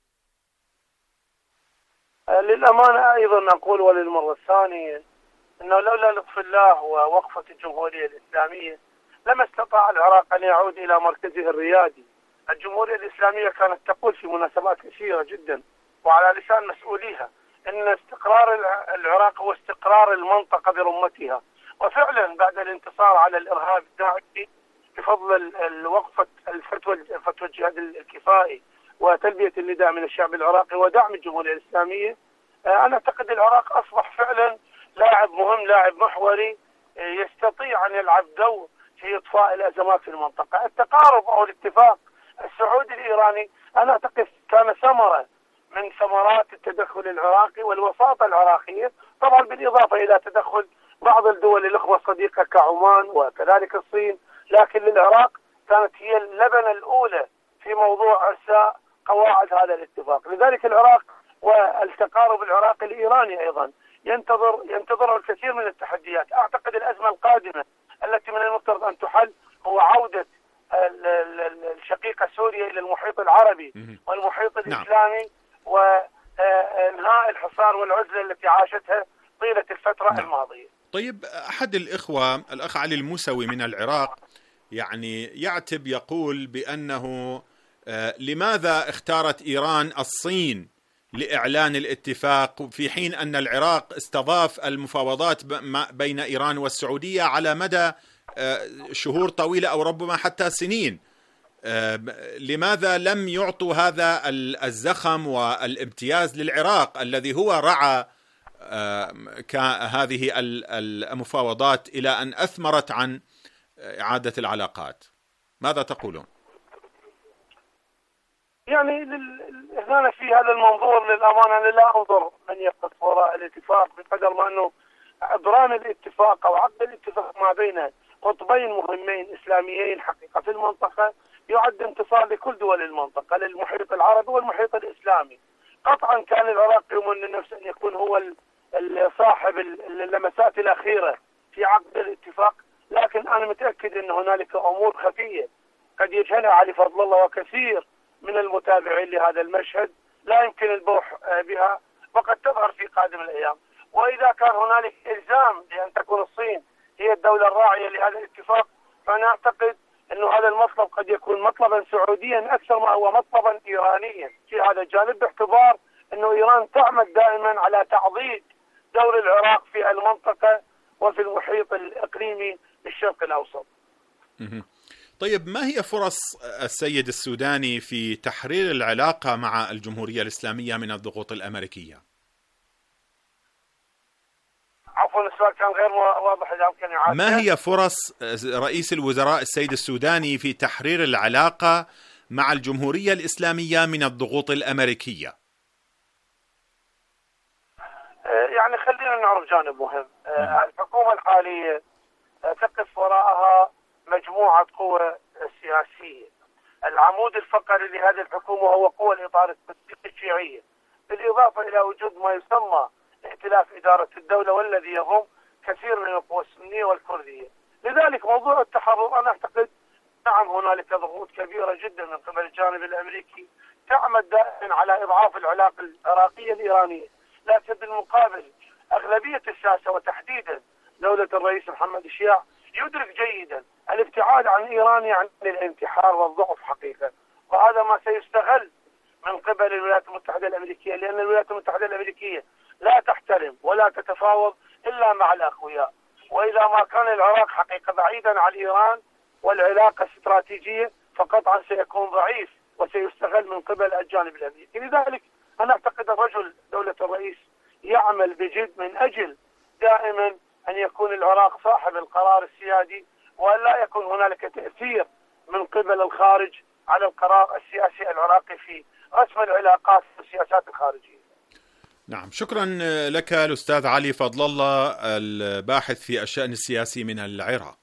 للأمانة أيضا أقول وللمرة الثانية أنه لولا لطف الله ووقفة الجمهورية الإسلامية لما استطاع العراق أن يعود إلى مركزه الريادي. الجمهورية الإسلامية كانت تقول في مناسبات كثيرة جدا وعلى لسان مسؤوليها أن استقرار العراق هو استقرار المنطقة برمتها. وفعلا بعد الانتصار على الإرهاب الداعشي بفضل الوقفة الفتوى فتوى الجهاد الكفائي وتلبية النداء من الشعب العراقي ودعم الجمهورية الإسلامية، أنا أعتقد العراق أصبح فعلا لاعب مهم، لاعب محوري يستطيع أن يلعب دور في إطفاء الأزمات في المنطقة. التقارب أو الاتفاق السعودي الإيراني أنا أعتقد كان ثمرة من ثمرات التدخل العراقي والوساطة العراقية، طبعا بالإضافة إلى تدخل بعض الدول الأخوة الصديقة كعمان وكذلك الصين، لكن للعراق كانت هي اللبنة الأولى في موضوع إرساء قواعد هذا الاتفاق. لذلك العراق والتقارب العراقي الإيراني أيضا ينتظر ينتظر الكثير من التحديات. أعتقد الأزمة القادمة التي من المفترض أن تحل هو عودة الشقيقة سوريا إلى المحيط العربي والمحيط الإسلامي وإنهاء الحصار والعزلة التي عاشتها طيلة الفترة نعم. الماضية. طيب أحد الإخوة الأخ علي الموسوي من العراق يعني يعتب يقول بأنه لماذا اختارت إيران الصين لإعلان الاتفاق في حين أن العراق استضاف المفاوضات بين إيران والسعودية على مدى شهور طويلة أو ربما حتى سنين؟ لماذا لم يعطوا هذا الزخم والامتياز للعراق الذي هو رعى هذه المفاوضات إلى أن أثمرت عن إعادة العلاقات؟ ماذا تقولون؟ يعني هنا في هذا المنظور للأمانة أنا لا أنظر من يقف وراء الاتفاق بقدر ما أنه عبران الاتفاق أو عقد الاتفاق ما بين قطبين مهمين إسلاميين حقيقة في المنطقة يعد انتصار لكل دول المنطقة، للمحيط العربي والمحيط الإسلامي. قطعا كان العراق يؤمن لنفسه أن يكون هو صاحب اللمسات الأخيرة في عقد الاتفاق، لكن أنا متأكد أن هنالك أمور خفية قد يجهلها علي فضل الله وكثير من المتابعين لهذا المشهد لا يمكن البوح بها، وقد تظهر في قادم الأيام. وإذا كان هنالك إلزام بأن تكون الصين هي الدولة الراعية لهذا الاتفاق، فأنا أعتقد أن هذا المطلب قد يكون مطلبا سعوديا أكثر ما هو مطلبا إيرانيا في هذا الجانب، باعتبار أن إيران تعمل دائما على تعضيد دور العراق في المنطقة وفي المحيط الإقليمي للشرق الأوسط. طيب، ما هي فرص السيد السوداني في تحرير العلاقة مع الجمهورية الإسلامية من الضغوط الأمريكية؟ عفوا السؤال كان غير واضح، إذا يمكن يعاد. ما هي فرص رئيس الوزراء السيد السوداني في تحرير العلاقة مع الجمهورية الإسلامية من الضغوط الأمريكية؟ يعني خلينا نعرف جانب مهم. الحكومة الحالية تقف وراءها مجموعة قوى سياسية. العمود الفقري لهذه الحكومة هو قوى الإطار الشيعية، بالإضافة إلى وجود ما يسمى ائتلاف إدارة الدولة، والذي يضم كثير من القوى السنية والكردية. لذلك موضوع التحرر أنا أعتقد نعم هنالك ضغوط كبيرة جدا من قبل الجانب الأمريكي تعمد دائما على إضعاف العلاقة العراقية الإيرانية، لكن بالمقابل أغلبية الساسة وتحديدا دولة الرئيس محمد الشياع يدرك جيدا الابتعاد عن إيران يعني الانتحار والضعف حقيقة، وهذا ما سيستغل من قبل الولايات المتحدة الأمريكية، لأن الولايات المتحدة الأمريكية لا تحترم ولا تتفاوض إلا مع الأقوياء. وإذا ما كان العراق حقيقة بعيدا عن إيران والعلاقة استراتيجية، فقطعا سيكون ضعيف وسيستغل من قبل الجانب الأمريكي. لذلك أنا أعتقد الرجل دولة الرئيس يعمل بجد من أجل دائما أن يكون العراق صاحب القرار السيادي، وأن لا يكون هنالك تأثير من قبل الخارج على القرار السياسي العراقي في رسم العلاقات والسياسات الخارجية. نعم، شكرا لك الأستاذ علي فضل الله، الباحث في الشأن السياسي من العراق.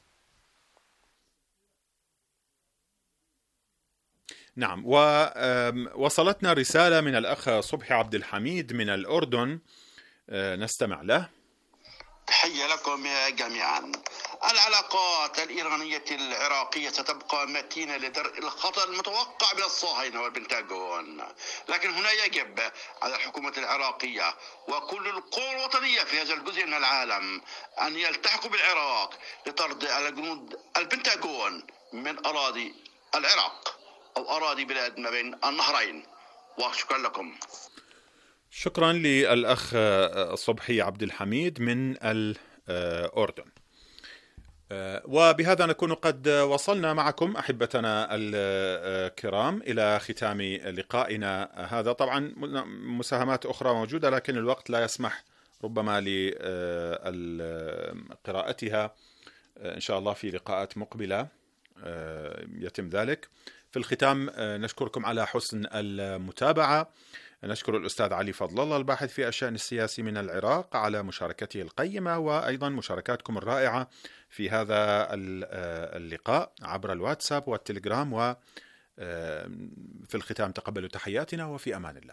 نعم، ووصلتنا رسالة من الأخ صبحي عبد الحميد من الأردن، نستمع له. تحية لكم جميعا. العلاقات الإيرانية العراقية ستبقى متينة لدرء الخطر المتوقع من الصهاينة والبنتاغون، لكن هنا يجب على الحكومة العراقية وكل القوى الوطنية في هذا الجزء من العالم أن يلتحقوا بالعراق لطرد الجنود البنتاغون من أراضي العراق أو أراضي بلاد ما بين النهرين. وشكرا لكم. شكرا للأخ صبحي عبد الحميد من الأردن. وبهذا نكون قد وصلنا معكم أحبتنا الكرام إلى ختام لقائنا هذا. طبعا مساهمات أخرى موجودة لكن الوقت لا يسمح ربما لقراءتها، إن شاء الله في لقاءات مقبلة يتم ذلك. في الختام نشكركم على حسن المتابعة. نشكر الأستاذ علي فضل الله الباحث في الشأن السياسي من العراق على مشاركته القيمة، وأيضا مشاركاتكم الرائعة في هذا اللقاء عبر الواتساب والتليجرام. وفي الختام تقبلوا تحياتنا وفي أمان الله.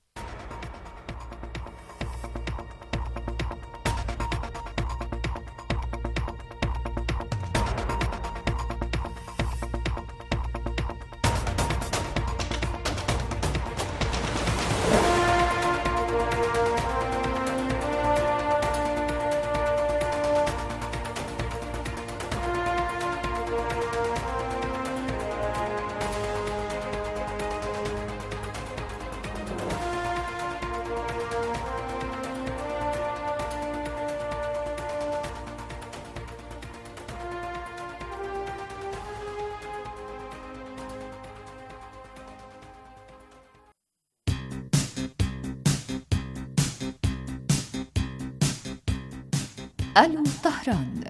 ألو طهران،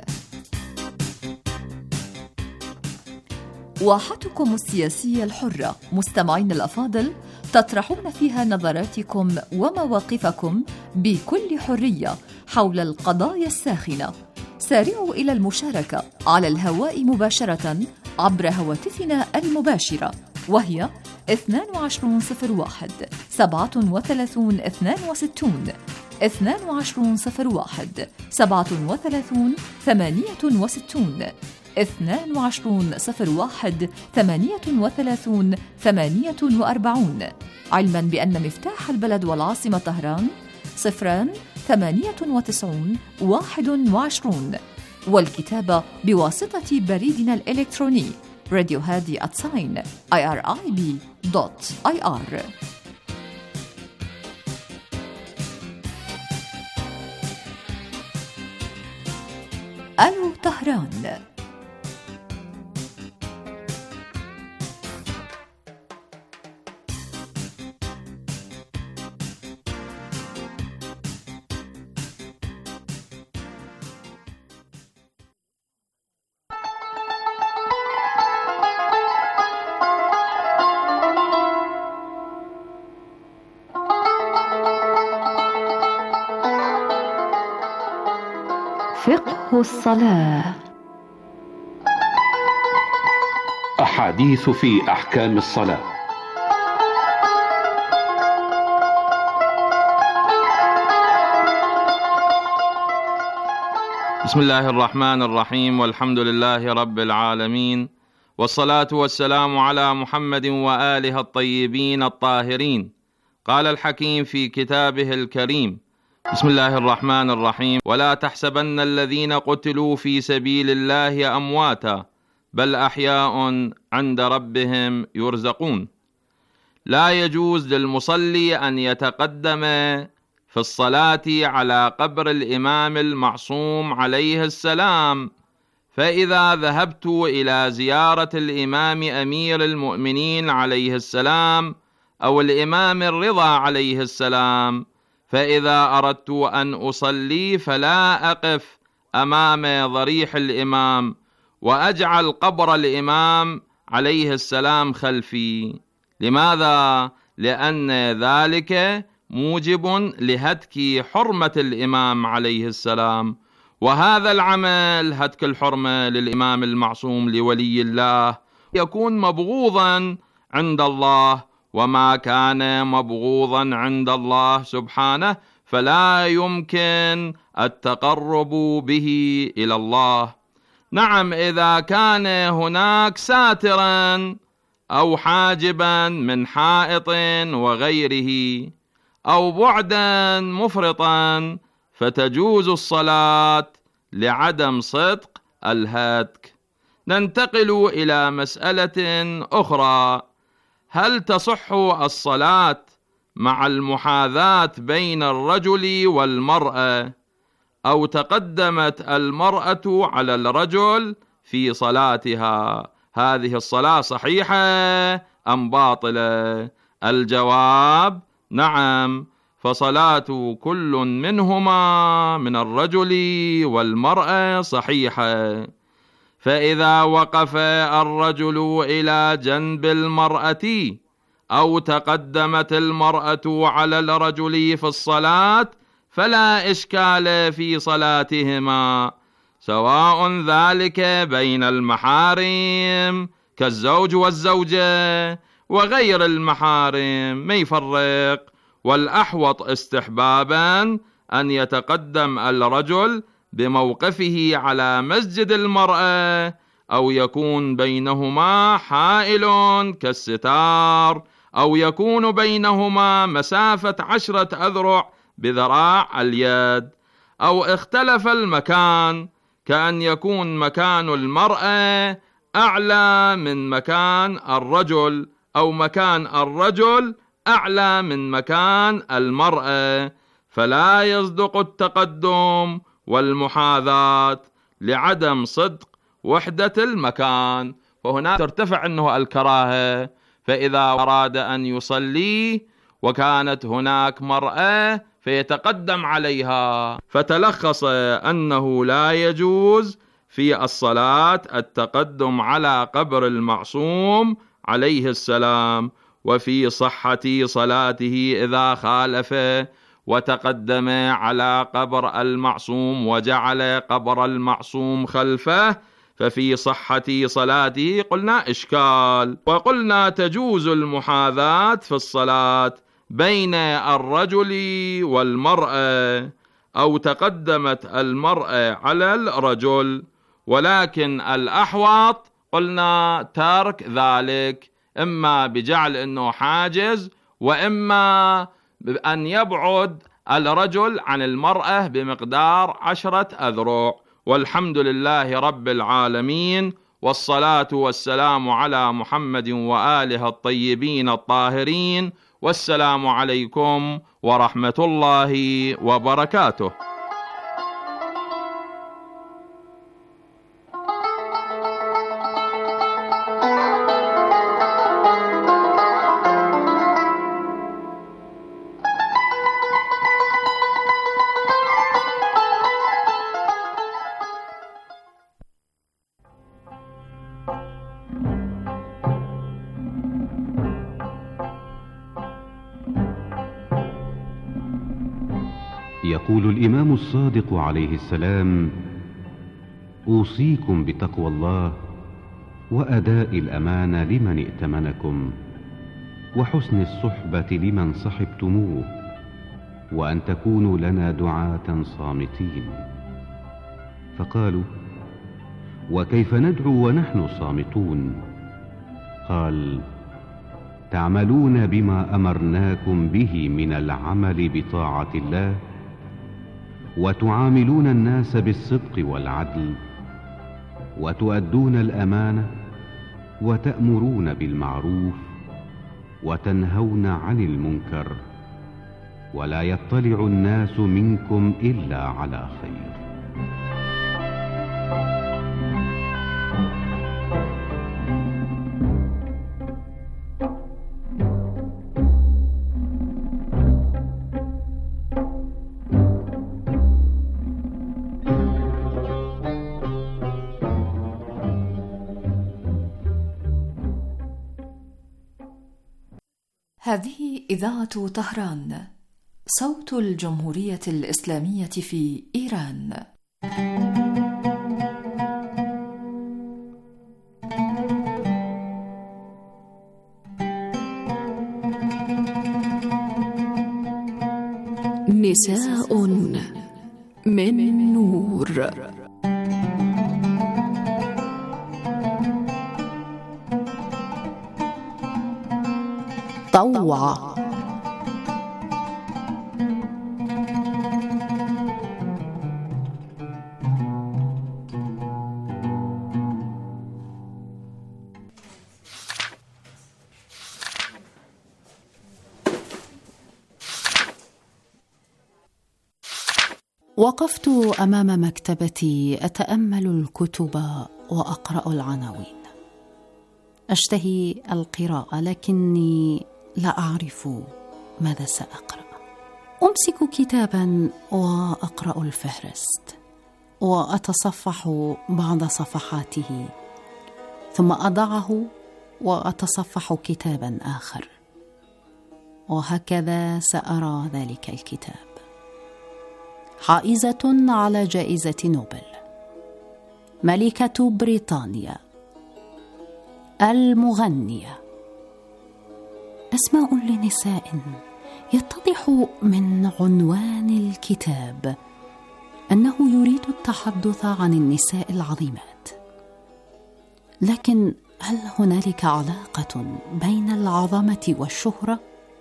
واحتكم السياسية الحرة مستمعين الأفاضل، تطرحون فيها نظراتكم ومواقفكم بكل حرية حول القضايا الساخنة. سارعوا إلى المشاركة على الهواء مباشرة عبر هواتفنا المباشرة، وهي اثنان وعشرون صفر واحد سبعة وثلاثون اثنان وستون اثنان وعشرون صفر واحد سبعة وثلاثون ثمانية وستون اثنان وعشرون صفر واحد ثمانية وثلاثون ثمانية وأربعون، علما بأن مفتاح البلد والعاصمة طهران صفران ثمانية وتسعون واحد وعشرون، والكتابة بواسطة بريدنا الإلكتروني راديو هادي آت ساين آي آر آي بي دوت آي آر. ألو طهران. فقه الصلاة. أحاديث في أحكام الصلاة. بسم الله الرحمن الرحيم، والحمد لله رب العالمين، والصلاة والسلام على محمد وآله الطيبين الطاهرين. قال الحكيم في كتابه الكريم: بسم الله الرحمن الرحيم: ولا تحسبن الذين قتلوا في سبيل الله أمواتا بل أحياء عند ربهم يرزقون. لا يجوز للمصلي أن يتقدم في الصلاة على قبر الإمام المعصوم عليه السلام، فإذا ذهبت إلى زيارة الإمام أمير المؤمنين عليه السلام أو الإمام الرضا عليه السلام، فإذا أردت أن أصلي فلا أقف أمام ضريح الإمام وأجعل قبر الإمام عليه السلام خلفي. لماذا؟ لأن ذلك موجب لهتك حرمة الإمام عليه السلام، وهذا العمل هتك الحرمة للإمام المعصوم لولي الله يكون مبغوضا عند الله، وما كان مبغوضا عند الله سبحانه فلا يمكن التقرب به إلى الله. نعم، إذا كان هناك ساترا أو حاجبا من حائط وغيره أو بعدا مفرطا فتجوز الصلاة لعدم صدق الهتك. ننتقل إلى مسألة أخرى: هل تصح الصلاة مع المحاذاة بين الرجل والمرأة، أو تقدمت المرأة على الرجل في صلاتها؟ هذه الصلاة صحيحة أم باطلة؟ الجواب: نعم، فصلاة كل منهما من الرجل والمرأة صحيحة. فإذا وقف الرجل إلى جنب المرأة أو تقدمت المرأة على الرجل في الصلاة فلا إشكال في صلاتهما، سواء ذلك بين المحارم كالزوج والزوجة وغير المحارم، ما يفرق. والأحوط استحبابا أن يتقدم الرجل بموقفه على مسجد المرأة، أو يكون بينهما حائل كالستار، أو يكون بينهما مسافة عشرة أذرع بذراع اليد، أو اختلف المكان كأن يكون مكان المرأة أعلى من مكان الرجل، أو مكان الرجل أعلى من مكان المرأة، فلا يصدق التقدم والمحاذاة لعدم صدق وحدة المكان، وهنا ترتفع أنه الكراهة. فإذا أراد أن يصلي وكانت هناك مرأة فيتقدم عليها، فتلخص أنه لا يجوز في الصلاة التقدم على قبر المعصوم عليه السلام، وفي صحة صلاته إذا خالف وتقدم على قبر المعصوم وجعل قبر المعصوم خلفه ففي صحة صلاته قلنا إشكال. وقلنا تجوز المحاذاة في الصلاة بين الرجل والمرأة، أو تقدمت المرأة على الرجل، ولكن الأحوط قلنا ترك ذلك، إما بجعل أنه حاجز، وإما أن يبعد الرجل عن المرأة بمقدار عشرة أذرع. والحمد لله رب العالمين، والصلاة والسلام على محمد وآله الطيبين الطاهرين، والسلام عليكم ورحمة الله وبركاته. يقول الإمام الصادق عليه السلام: أوصيكم بتقوى الله وأداء الأمانة لمن ائتمنكم، وحسن الصحبة لمن صحبتموه، وأن تكونوا لنا دعاة صامتين. فقالوا: وكيف ندعو ونحن صامتون؟ قال: تعملون بما أمرناكم به من العمل بطاعة الله، وتعاملون الناس بالصدق والعدل، وتؤدون الأمانة، وتأمرون بالمعروف، وتنهون عن المنكر، ولا يطلع الناس منكم إلا على خير. هذه إذاعة طهران، صوت الجمهورية الإسلامية في إيران. نساء من نور. طوع. وقفت أمام مكتبتي أتأمل الكتب وأقرأ العناوين. أشتهي القراءة، لكني لا أعرف ماذا سأقرأ. أمسك كتابا وأقرأ الفهرست وأتصفح بعض صفحاته، ثم أضعه وأتصفح كتابا آخر، وهكذا سأرى ذلك الكتاب. حائزة على جائزة نوبل، ملكة بريطانيا، المغنية. أسماء لنساء يتضح من عنوان الكتاب أنه يريد التحدث عن النساء العظيمات. لكن هل هنالك علاقة بين العظمة والشهرة؟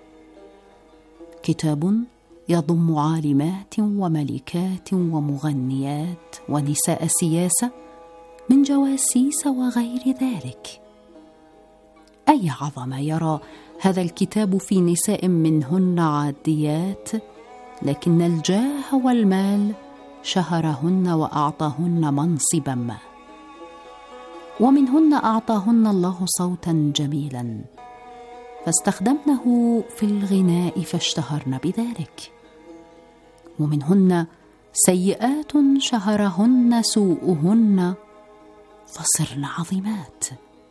كتاب يضم عالمات وملكات ومغنيات ونساء سياسة من جواسيس وغير ذلك. أي عظمة يرى هذا الكتاب في نساء منهن عاديات، لكن الجاه والمال شهرهن وأعطاهن منصبا ما، ومنهن أعطاهن الله صوتا جميلا فاستخدمنه في الغناء فاشتهرن بذلك، ومنهن سيئات شهرهن سوءهن فصرن عظيمات.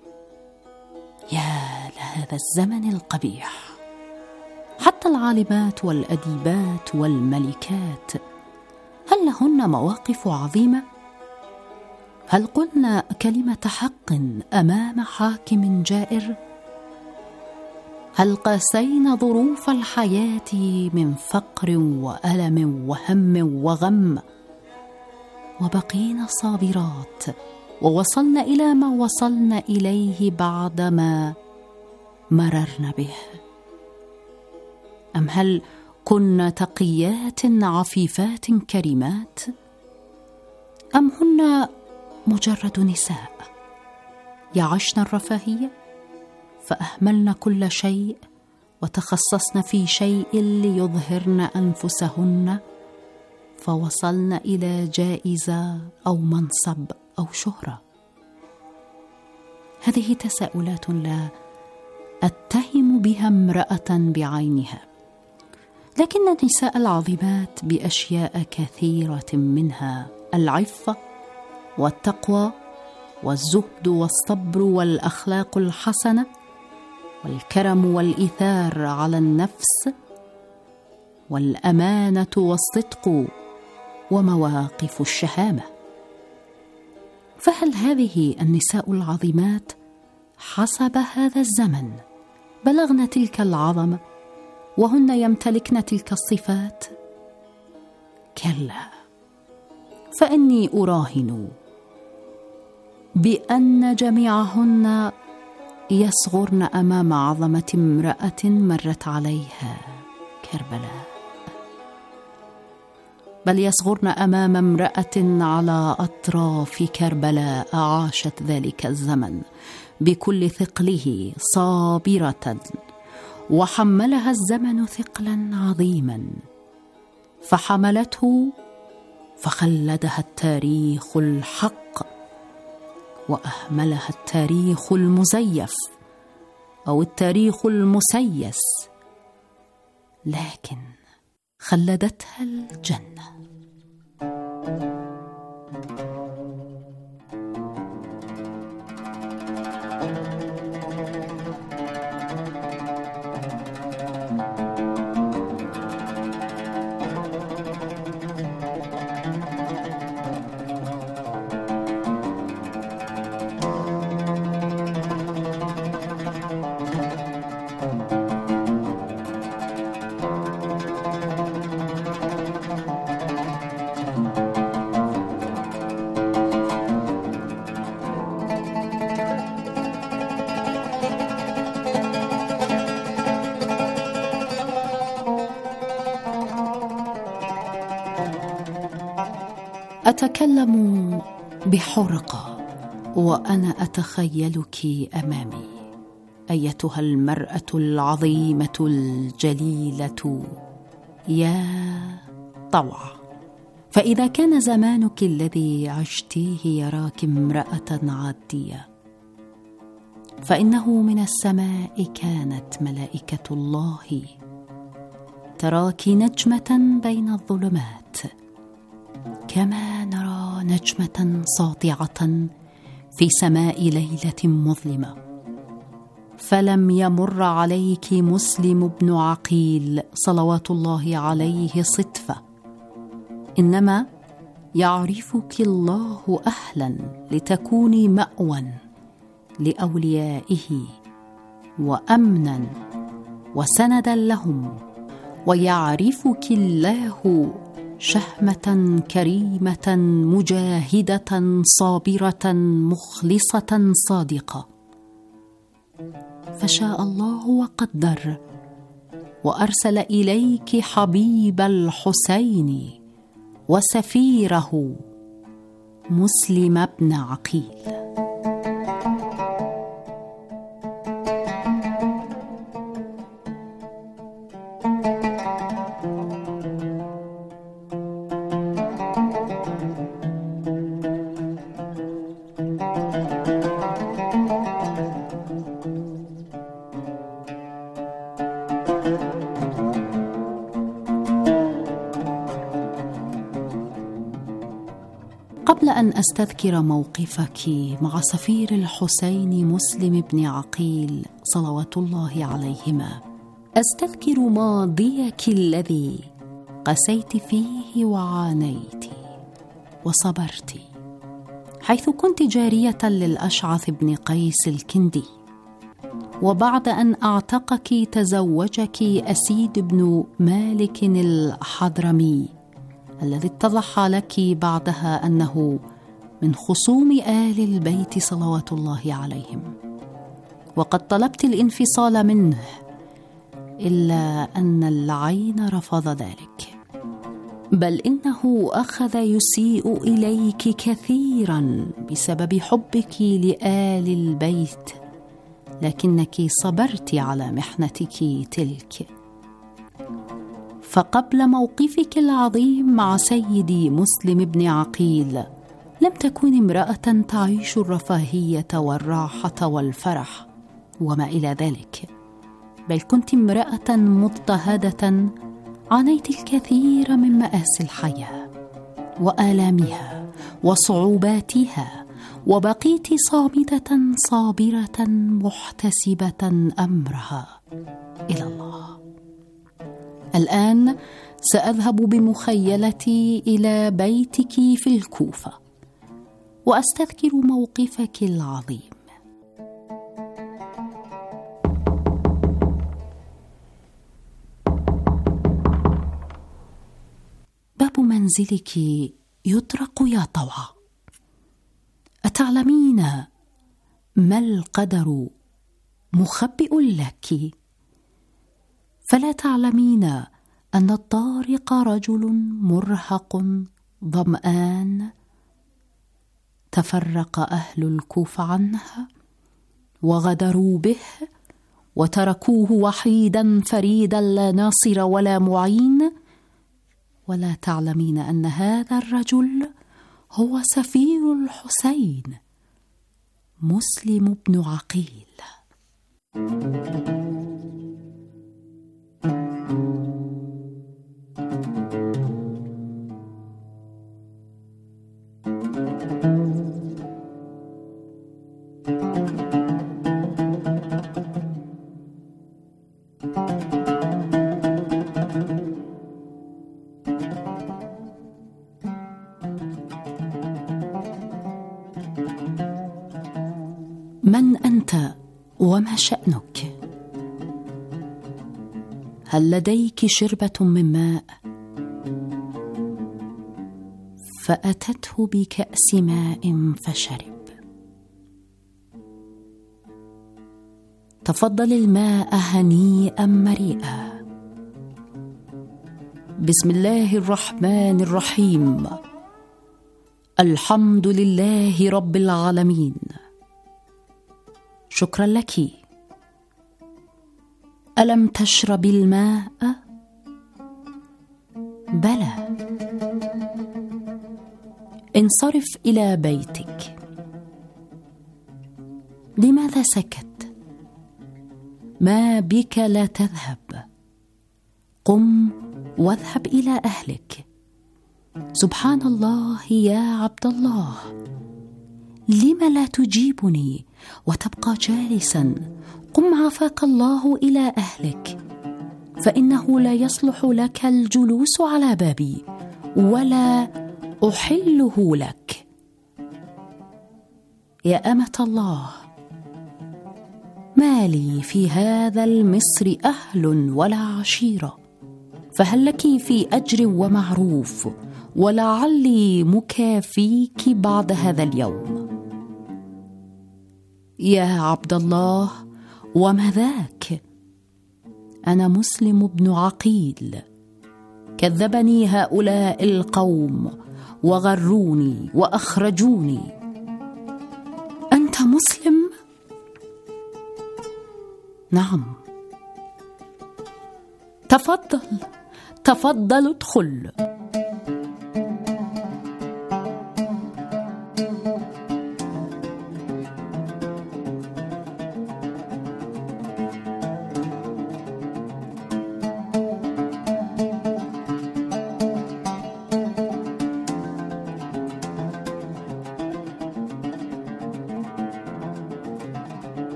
يا لهذا الزمن القبيح! حتى العالمات والأديبات والملكات هل لهن مواقف عظيمة؟ هل قلنا كلمة حق أمام حاكم جائر؟ هل قاسينا ظروف الحياة من فقر وألم وهم وغم وبقينا صابرات ووصلنا إلى ما وصلنا إليه بعدما مررنا به؟ أم هل كنا تقيات عفيفات كريمات؟ أم هن مجرد نساء يعشن الرفاهية فأهملن كل شيء وتخصصن في شيء ليظهرن أنفسهن فوصلن إلى جائزة أو منصب أو شهرة؟ هذه تساؤلات لا أتهم بها امرأة بعينها، لكن النساء العظيمات بأشياء كثيرة منها العفة والتقوى والزهد والصبر والأخلاق الحسنة والكرم والإيثار على النفس والأمانة والصدق ومواقف الشهامة. فهل هذه النساء العظيمات حسب هذا الزمن بلغن تلك العظمة وهن يمتلكن تلك الصفات؟ كلا، فإني أراهن بأن جميعهن يصغرن أمام عظمة امرأة مرت عليها كربلاء، بل يصغرن أمام امرأة على أطراف كربلاء عاشت ذلك الزمن بكل ثقله صابرة، وحملها الزمن ثقلا عظيما فحملته فخلدها التاريخ الحق وأهملها التاريخ المزيف أو التاريخ المسيس، لكن خلدتها الجنة. أتكلم بحرقة وأنا أتخيلك أمامي أيتها المرأة العظيمة الجليلة يا طوعة. فإذا كان زمانك الذي عشتيه يراك امرأة عادية، فإنه من السماء كانت ملائكة الله تراك نجمة بين الظلمات، كما نرى نجمة ساطعة في سماء ليلة مظلمة. فلم يمر عليك مسلم بن عقيل صلوات الله عليه صدفة، إنما يعرفك الله أهلا لتكوني مأوى لأوليائه وأمنا وسندا لهم، ويعرفك الله شهمة كريمة مجاهدة صابرة مخلصة صادقة. فشاء الله وقدر وأرسل إليك حبيب الحسين وسفيره مسلم بن عقيل. قبل أن أستذكر موقفك مع سفير الحسين مسلم بن عقيل صلوات الله عليهما، أستذكر ماضيك الذي قسيت فيه وعانيت وصبرت، حيث كنت جارية للأشعث بن قيس الكندي، وبعد أن أعتقك تزوجك أسيد بن مالك الحضرمي الذي اتضح لك بعدها أنه من خصوم آل البيت صلوات الله عليهم، وقد طلبت الانفصال منه، إلا أن العين رفض ذلك، بل إنه أخذ يسيء إليك كثيرا بسبب حبك لآل البيت، لكنك صبرت على محنتك تلك. فقبل موقفك العظيم مع سيدي مسلم بن عقيل لم تكن امرأة تعيش الرفاهية والراحة والفرح وما إلى ذلك، بل كنت امرأة مضطهدة عانيت الكثير من مآسي الحياة وآلامها وصعوباتها، وبقيت صامتة صابرة محتسبة أمرها إلى الله. الآن سأذهب بمخيلتي إلى بيتك في الكوفة وأستذكر موقفك العظيم. باب منزلك يطرق يا طوى. أتعلمين ما القدر مخبئ لك؟ فلا تعلمين أن الطارق رجل مرهق ظمآن تفرق أهل الكوفة عنها وغدروا به وتركوه وحيدا فريدا لا ناصر ولا معين؟ ولا تعلمين أن هذا الرجل هو سفير الحسين مسلم بن عقيل. من أنت وما شأنك؟ هل لديك شربة من ماء؟ فأتته بكأس ماء فشرب. تفضل الماء هنيئا مريئا. بسم الله الرحمن الرحيم. الحمد لله رب العالمين. شكرا لك. ألم تشرب الماء؟ بلى. انصرف إلى بيتك. لماذا سكت؟ ما بك لا تذهب؟ قم واذهب إلى أهلك. سبحان الله يا عبد الله، لم لا تجيبني وتبقى جالسا؟ قم عافاك الله إلى أهلك، فإنه لا يصلح لك الجلوس على بابي ولا أحله لك. يا أمة الله، ما لي في هذا المصر أهل ولا عشيرة، فهل لك في أجر ومعروف، ولعلي مكافيك بعد هذا اليوم. يا عبد الله، وما ذاك؟ أنا مسلم بن عقيل. كذبني هؤلاء القوم وغروني وأخرجوني. أنت مسلم؟ نعم. تفضل تفضل ادخل.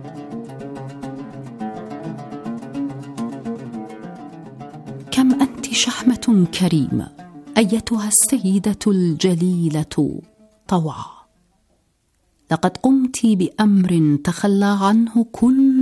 كم أنت شحمة كريمة أيتها السيدة الجليلة طوعا، لقد قمت بأمر تخلى عنه كل